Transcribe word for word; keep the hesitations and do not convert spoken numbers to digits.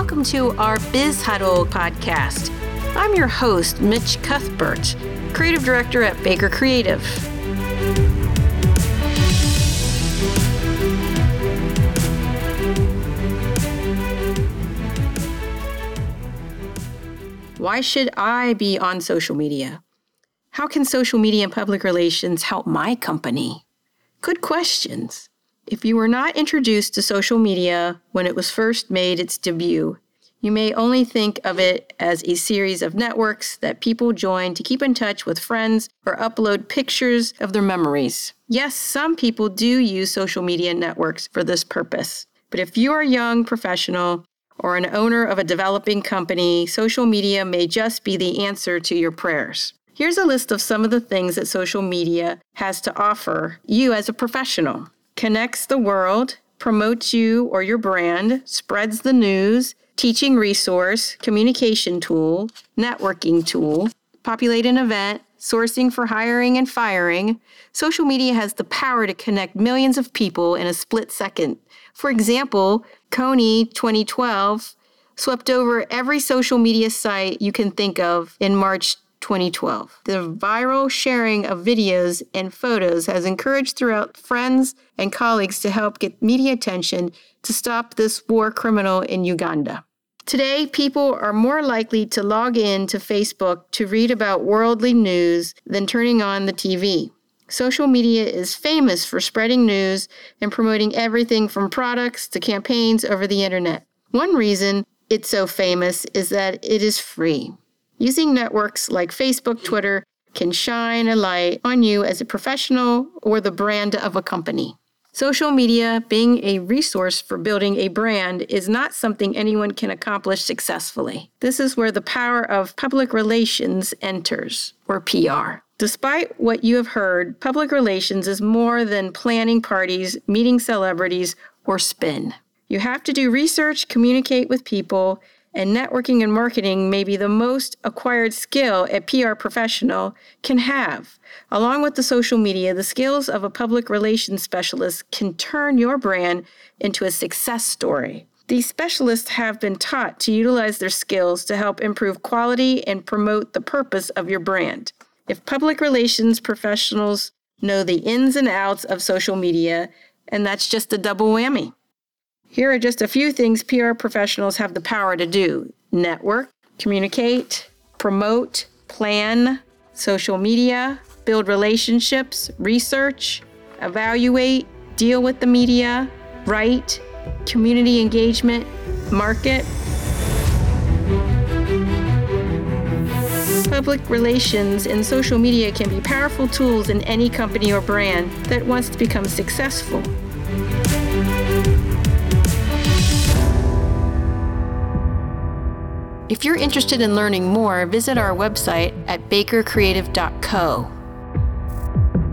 welcome to our Biz Huddle podcast. I'm your host, Mitch Cuthbert, Creative Director at Baker Creative. Why should I be on social media? How can social media and public relations help my company? Good questions. If you were not introduced to social media when it was first made its debut, you may only think of it as a series of networks that people join to keep in touch with friends or upload pictures of their memories. Yes, some people do use social media networks for this purpose. But if you are a young professional or an owner of a developing company, social media may just be the answer to your prayers. Here's a list of some of the things that social media has to offer you as a professional. Connects the world, promotes you or your brand, spreads the news, teaching resource, communication tool, networking tool, populate an event, sourcing for hiring and firing. Social media has the power to connect millions of people in a split second. For example, Kony twenty twelve swept over every social media site you can think of in March twenty twelve. The viral sharing of videos and photos has encouraged throughout friends and colleagues to help get media attention to stop this war criminal in Uganda. Today, people are more likely to log in to Facebook to read about worldly news than turning on the T V. Social media is famous for spreading news and promoting everything from products to campaigns over the internet. One reason it's so famous is that it is free. Using networks like Facebook, Twitter can shine a light on you as a professional or the brand of a company. Social media, being a resource for building a brand, is not something anyone can accomplish successfully. This is where the power of public relations enters, or P R. Despite what you have heard, public relations is more than planning parties, meeting celebrities, or spin. You have to do research, communicate with people, and networking and marketing may be the most acquired skill a P R professional can have. Along with the social media, the skills of a public relations specialist can turn your brand into a success story. These specialists have been taught to utilize their skills to help improve quality and promote the purpose of your brand. If public relations professionals know the ins and outs of social media, and that's just a double whammy. Here are just a few things P R professionals have the power to do: network, communicate, promote, plan, social media, build relationships, research, evaluate, deal with the media, write, community engagement, market. Public relations and social media can be powerful tools in any company or brand that wants to become successful. If you're interested in learning more, visit our website at baker creative dot co.